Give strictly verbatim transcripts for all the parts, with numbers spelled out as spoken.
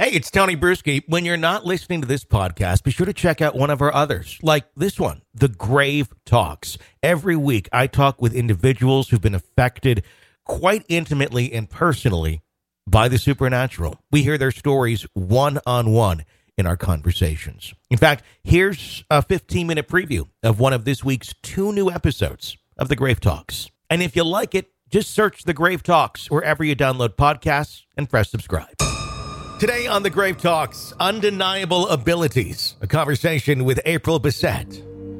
Hey, it's Tony Bruschi. When you're not listening to this podcast, be sure to check out one of our others, like this one, The Grave Talks. Every week, I talk with individuals who've been affected quite intimately and personally by the supernatural. We hear their stories one-on-one in our conversations. In fact, here's a fifteen-minute preview of one of this week's two new episodes of The Grave Talks. And if you like it, just search The Grave Talks wherever you download podcasts and press subscribe. Today on The Grave Talks, Undeniable Abilities, a conversation with April Bissett.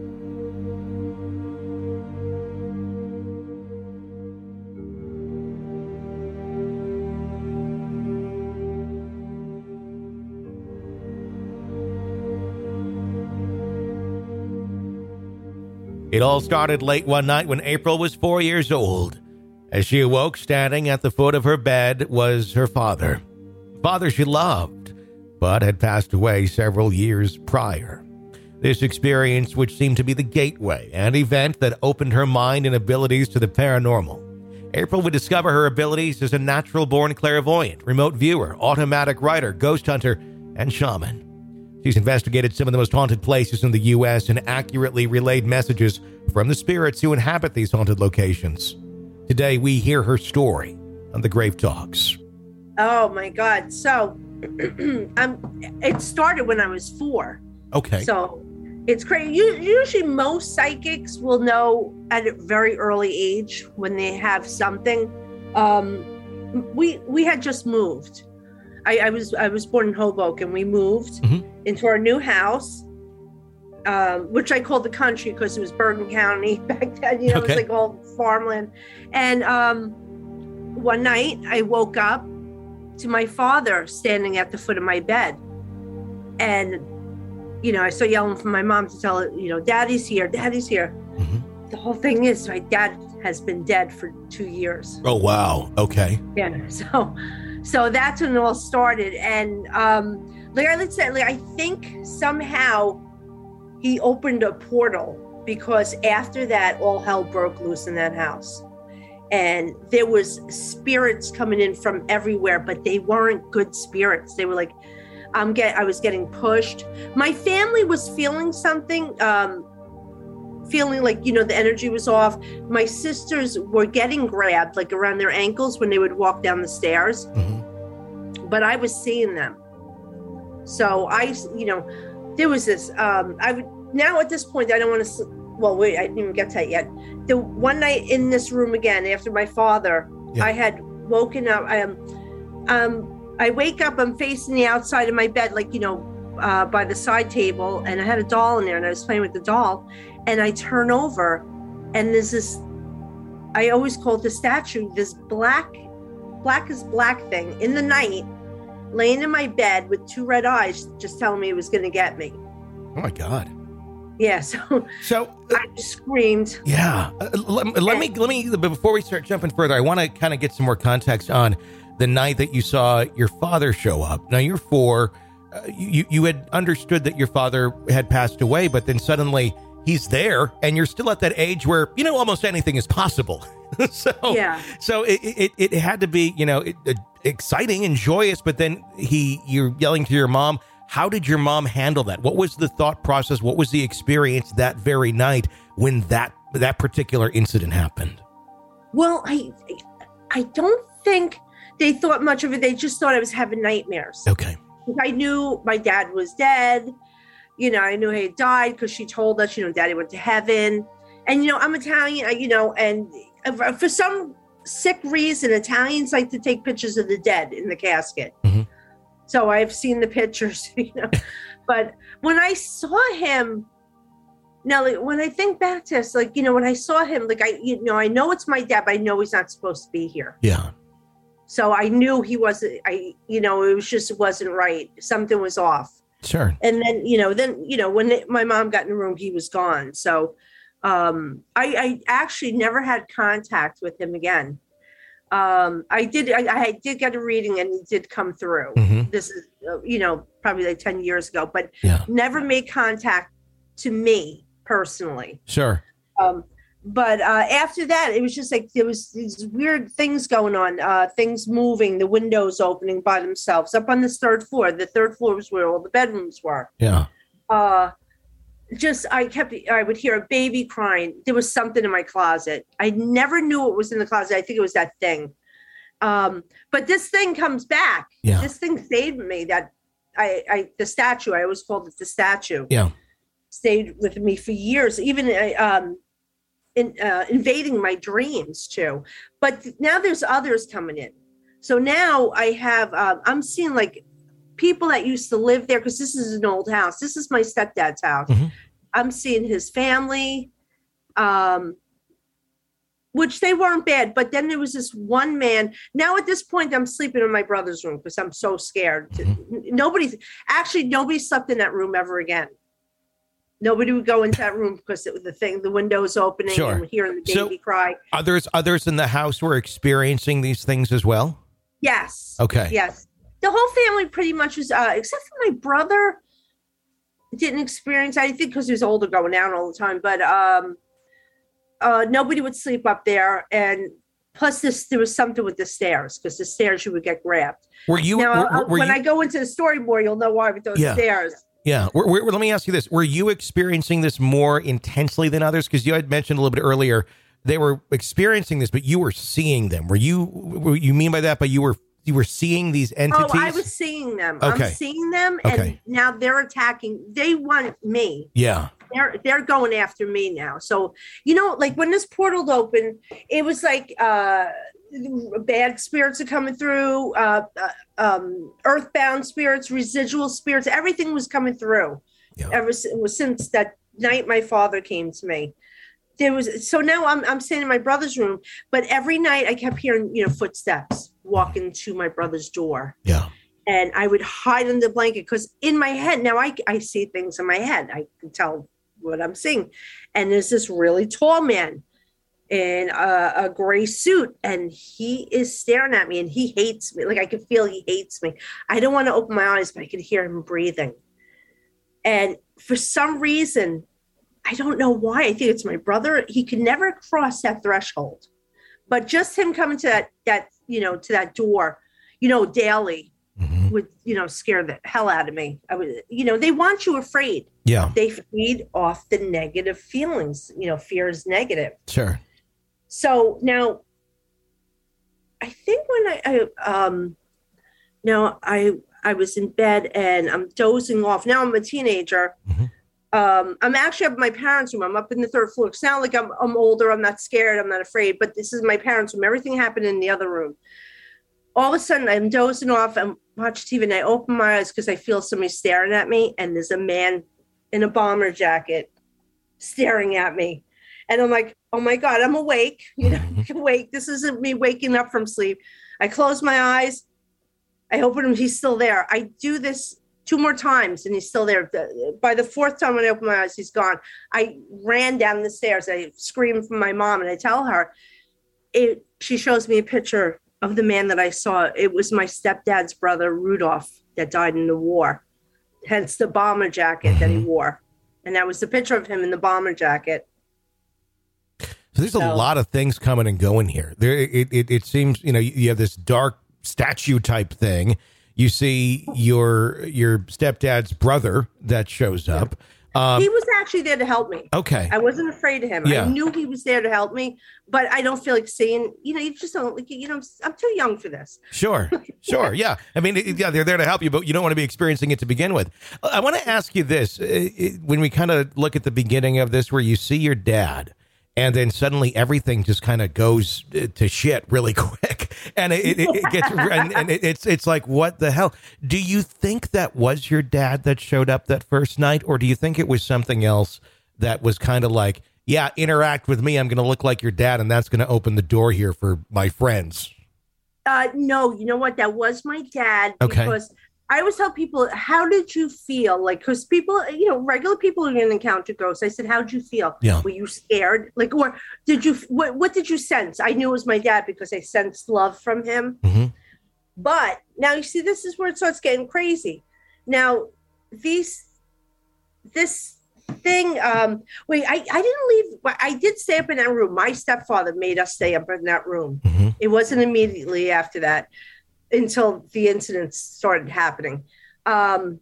It all started late one night when April was four years old. As she awoke, standing at the foot of her bed was her father. Father she loved, but had passed away several years prior. This experience, which seemed to be the gateway and event that opened her mind and abilities to the paranormal. April would discover her abilities as a natural-born clairvoyant, remote viewer, automatic writer, ghost hunter, and shaman. She's investigated some of the most haunted places in the U S and accurately relayed messages from the spirits who inhabit these haunted locations. Today, we hear her story on The Grave Talks. Oh my God. So um, it started when I was four. Okay. So it's crazy. Usually most psychics will know at a very early age when they have something. Um, we we had just moved. I, I was I was born in Hoboken. We moved mm-hmm. into our new house, um, which I called the country because it was Bergen County back then. You know, okay. It was like all farmland. And um, one night I woke up to my father standing at the foot of my bed. And, you know, I started yelling for my mom to tell her, you know, Daddy's here, Daddy's here. Mm-hmm. The whole thing is my dad has been dead for two years. Oh, wow. Okay. Yeah. So, so that's when it all started. And um, like I said, like, I think somehow he opened a portal because after that, all hell broke loose in that house. And there was spirits coming in from everywhere, but they weren't good spirits. They were like, I'm get, I was getting pushed. My family was feeling something, um, feeling like, you know, the energy was off. My sisters were getting grabbed, like around their ankles when they would walk down the stairs. Mm-hmm. But I was seeing them. So I, you know, there was this, um, I would, now at this point, I don't want to, well, wait, I didn't even get to that yet. The one night in this room again, after my father, yeah. I had woken up. I, um, um, I wake up, I'm facing the outside of my bed, like, you know, uh, by the side table, and I had a doll in there, and I was playing with the doll, and I turn over, and there's this, I always call it the statue, this black, black as black thing in the night, laying in my bed with two red eyes, just telling me it was going to get me. Oh my God. Yeah, so, so uh, I screamed. Yeah, uh, let, let me let me before we start jumping further, I want to kind of get some more context on the night that you saw your father show up. Now you're four. Uh, you you had understood that your father had passed away, but then suddenly he's there, and you're still at that age where you know almost anything is possible. so yeah, so it, it it had to be you know it, it, exciting and joyous, but then he you're yelling to your mom. How did your mom handle that? What was the thought process? What was the experience that very night when that that particular incident happened? Well, I I don't think they thought much of it. They just thought I was having nightmares. Okay. I knew my dad was dead. You know, I knew he had died because she told us, you know, Daddy went to heaven. And, you know, I'm Italian, you know, and for some sick reason, Italians like to take pictures of the dead in the casket. Mm-hmm. So I've seen the pictures, you know, but when I saw him, now, like, when I think back to this, like, you know, when I saw him, like, I, you know, I know it's my dad, but I know he's not supposed to be here. Yeah. So I knew he wasn't, I, you know, it was just, it wasn't right. Something was off. Sure. And then, you know, then, you know, when it, my mom got in the room, he was gone. So um, I, I actually never had contact with him again. Um, I did, I, I did get a reading and it did come through. Mm-hmm. This is, uh, you know, probably like ten years ago, but yeah. Never made contact to me personally. Sure. Um, But uh, after that, it was just like there was these weird things going on, uh, things moving, the windows opening by themselves up on this third floor. The third floor was where all the bedrooms were. Yeah. Uh, just, I kept, I would hear a baby crying. There was something in my closet. I never knew what was in the closet. I think it was that thing. Um, but this thing comes back. Yeah. This thing saved me. That I, I, the statue, I always called it the statue. Yeah. Stayed with me for years. Even, um, In, uh, invading my dreams too. But now there's others coming in. So now I have, um, I'm seeing like people that used to live there, because this is an old house. This is my stepdad's house. Mm-hmm. I'm seeing his family, um, which they weren't bad. But then there was this one man. Now at this point, I'm sleeping in my brother's room because I'm so scared. Mm-hmm. Nobody, actually, nobody slept in that room ever again. Nobody would go into that room because it was the thing, the windows opening sure. and hearing the baby so cry. Others, others in the house were experiencing these things as well? Yes. Okay. Yes. The whole family pretty much was, uh, except for my brother, didn't experience anything because he was older, going out all the time. But um, uh, nobody would sleep up there. And plus this, there was something with the stairs, because the stairs you would get grabbed. Were you, now, were, were when you, I go into the story more, you'll know why with those yeah. stairs. Yeah. We're, we're, let me ask you this. Were you experiencing this more intensely than others? Because you had mentioned a little bit earlier, they were experiencing this, but you were seeing them. Were you, were you mean by that, but you were, you were seeing these entities? Oh, I was seeing them. Okay. I'm seeing them. And okay. now they're attacking. They want me. Yeah. They're, they're going after me now. So, you know, like when this portal opened, it was like, uh, bad spirits are coming through, uh, uh, um, earthbound spirits, residual spirits, everything was coming through. Yeah. Ever since, since that night my father came to me. There was, so now I'm I'm sitting in my brother's room, but every night I kept hearing, you know, footsteps walking to my brother's door. Yeah. And I would hide in the blanket because in my head, now I, I see things in my head. I can tell what I'm seeing. And there's this really tall man in a, a gray suit, and he is staring at me, and he hates me. Like I could feel he hates me. I don't want to open my eyes, but I could hear him breathing. And for some reason, I don't know why, I think it's my brother, he could never cross that threshold. But just him coming to that, that you know, to that door, you know, daily mm-hmm. would, you know, scare the hell out of me. I would, you know, they want you afraid. Yeah. They feed off the negative feelings. You know, fear is negative. Sure. So now, I think when I, I um, now I I was in bed and I'm dozing off. Now I'm a teenager. Mm-hmm. Um, I'm actually up in my parents' room. I'm up in the third floor. It's not like I'm I'm older. I'm not scared. I'm not afraid. But this is my parents' room. Everything happened in the other room. All of a sudden, I'm dozing off. I'm watching T V and I open my eyes because I feel somebody staring at me. And there's a man in a bomber jacket staring at me. And I'm like, oh my God, I'm awake. You know, awake. This isn't me waking up from sleep. I close my eyes. I open him. He's still there. I do this two more times and he's still there. By the fourth time when I open my eyes, he's gone. I ran down the stairs. I screamed from my mom and I tell her, it, she shows me a picture of the man that I saw. It was my stepdad's brother, Rudolph, that died in the war. Hence the bomber jacket that he wore. And that was the picture of him in the bomber jacket. So there's a so, lot of things coming and going here. There, it, it, it seems, you know, you have this dark statue type thing. You see your your stepdad's brother that shows up. Um, he was actually there to help me. Okay. I wasn't afraid of him. Yeah. I knew he was there to help me, but I don't feel like seeing, you know, you just don't, like, you know, I'm too young for this. Sure. Sure. Yeah. I mean, yeah, they're there to help you, but you don't want to be experiencing it to begin with. I want to ask you this. When we kind of look at the beginning of this, where you see your dad, and then suddenly everything just kind of goes to shit really quick. And it, it, it gets, and, and it, it's, it's like, what the hell? Do you think that was your dad that showed up that first night? Or do you think it was something else that was kind of like, yeah, interact with me. I'm going to look like your dad. And that's going to open the door here for my friends. Uh, no, you know what? That was my dad. Okay. Because I always tell people, how did you feel? Like, because people, you know, regular people are going to encounter ghosts. I said, how did you feel? Yeah. Were you scared? Like, or did you, what, what did you sense? I knew it was my dad because I sensed love from him. Mm-hmm. But now you see, this is where it starts getting crazy. Now, these, this thing. Um, wait, I, I didn't leave. I did stay up in that room. My stepfather made us stay up in that room. Mm-hmm. It wasn't immediately after that until the incidents started happening. Um,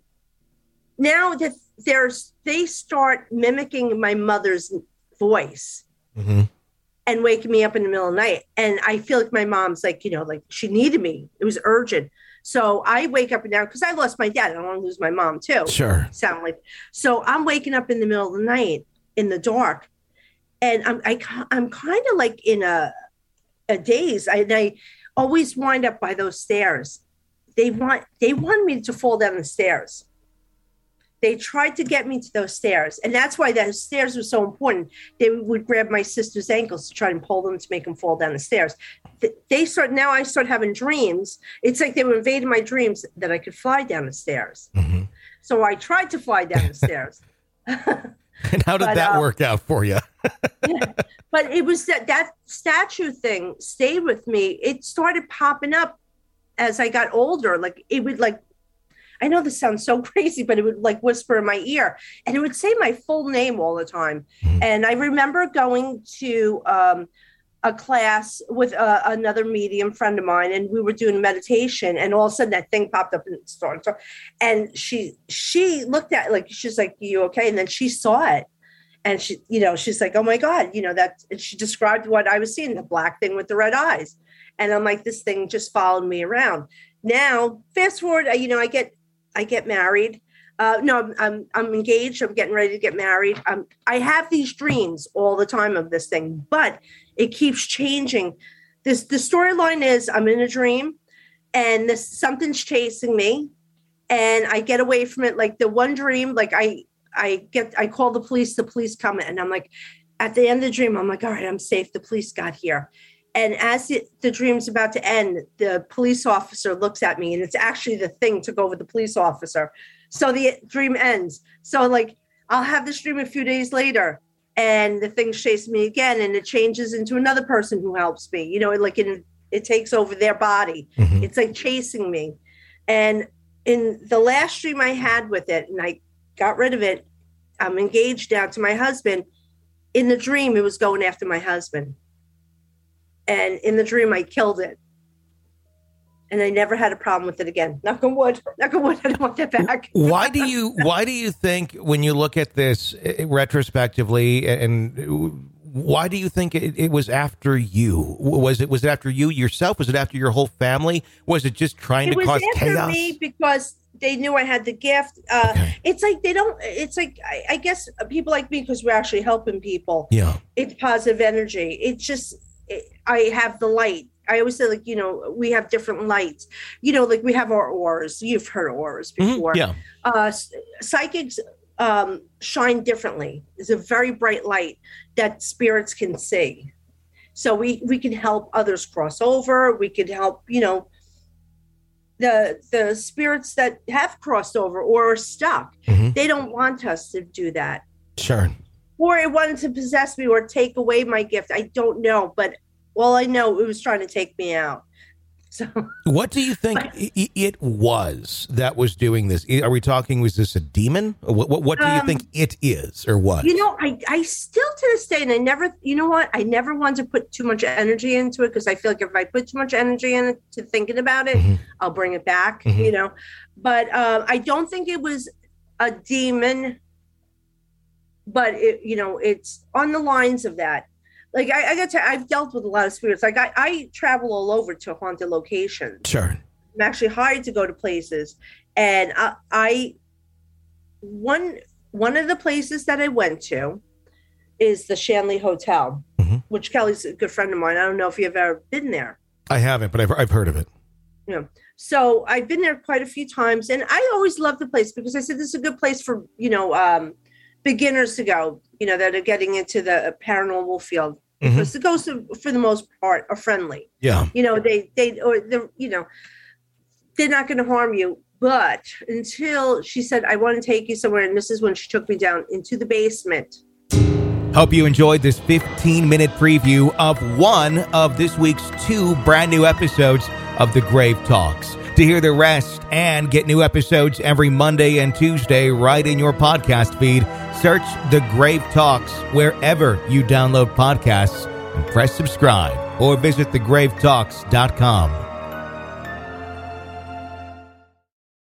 now that there's, they start mimicking my mother's voice. Mm-hmm. And waking me up in the middle of the night. And I feel like my mom's like, you know, like she needed me. It was urgent. So I wake up and down because I lost my dad. I don't want to lose my mom too. Sure. Sound like, so I'm waking up in the middle of the night in the dark. And I'm, I, I'm kind of like in a, a daze. I, and I always wind up by those stairs. They want, they want me to fall down the stairs. They tried to get me to those stairs. And that's why those stairs were so important. They would grab my sister's ankles to try and pull them to make them fall down the stairs. They start, now I start having dreams. It's like they were invading my dreams that I could fly down the stairs. Mm-hmm. So I tried to fly down the stairs. And how did but, that uh, work out for you? Yeah. But it was that, that statue thing stayed with me. It started popping up as I got older. Like it would like, I know this sounds so crazy, but it would like whisper in my ear and it would say my full name all the time. Mm-hmm. And I remember going to um, a class with uh, another medium friend of mine, and we were doing meditation, and all of a sudden that thing popped up and it started. And she, she looked at it, like, she's like, you okay? And then she saw it. And she, you know, she's like, oh my God, you know, that, and she described what I was seeing, the black thing with the red eyes. And I'm like, this thing just followed me around. Now, fast forward, you know, I get, I get married. Uh, no, I'm, I'm I'm engaged. I'm getting ready to get married. Um, I have these dreams all the time of this thing, but it keeps changing. This the storyline is I'm in a dream, and this something's chasing me, and I get away from it. Like the one dream, like I I get I call the police. The police come, and I'm like, at the end of the dream, I'm like, all right, I'm safe. The police got here. And as it, the dream's about to end, the police officer looks at me, and it's actually the thing took over the police officer. So the dream ends. So like, I'll have this dream a few days later, and the thing's chasing me again, and it changes into another person who helps me. You know, like it, it takes over their body. Mm-hmm. It's like chasing me. And in the last dream I had with it, and I got rid of it, I'm engaged now to my husband. In the dream, it was going after my husband. And in the dream, I killed it. And I never had a problem with it again. Knock on wood. Knock on wood. I don't want that back. Why do you Why do you think, when you look at this retrospectively, and why do you think it, it was after you? Was it was it after you yourself? Was it after your whole family? Was it just trying it to cause chaos? It was after me because they knew I had the gift. Uh, okay. It's like they don't. It's like I, I guess people like me, because we're actually helping people. Yeah. It's positive energy. It's just. I have the light. I always say, like, you know, we have different lights, you know, like we have our auras. You've heard of auras before. Mm-hmm. Yeah. Uh, psychics um, shine differently. It's a very bright light that spirits can see. So we, we can help others cross over. We can help, you know, the, the spirits that have crossed over or are stuck. Mm-hmm. They don't want us to do that. Sure. Or it wanted to possess me or take away my gift. I don't know. But all I know, it was trying to take me out. So, what do you think but, it was that was doing this? Are we talking, was this a demon? What, what, what do you um, think it is or what? You know, I, I still to this day, and I never, you know what? I never want to put too much energy into it, because I feel like if I put too much energy into thinking about it, mm-hmm. I'll bring it back, mm-hmm. you know. But um, I don't think it was a demon. But, it, you know, it's on the lines of that. Like, I, I got to, I've dealt with a lot of spirits. Like, I, I travel all over to haunted locations. Sure. I'm actually hired to go to places. And I, I one, one of the places that I went to is the Shanley Hotel, mm-hmm. which Kelly's a good friend of mine. I don't know if you've ever been there. I haven't, but I've, I've heard of it. Yeah. You know, so I've been there quite a few times. And I always loved the place because I said, this is a good place for, you know, um, beginners to go, you know, that are getting into the paranormal field, because mm-hmm. the ghosts are, for the most part, are friendly. Yeah. You know, they, they, or they're, you know, they're not going to harm you. But until she said, I want to take you somewhere. And this is when she took me down into the basement. Hope you enjoyed this fifteen minute preview of one of this week's two brand new episodes of The Grave Talks. To hear the rest and get new episodes every Monday and Tuesday right in your podcast feed, Search The Grave Talks wherever you download podcasts and press subscribe, or visit the grave talks dot com.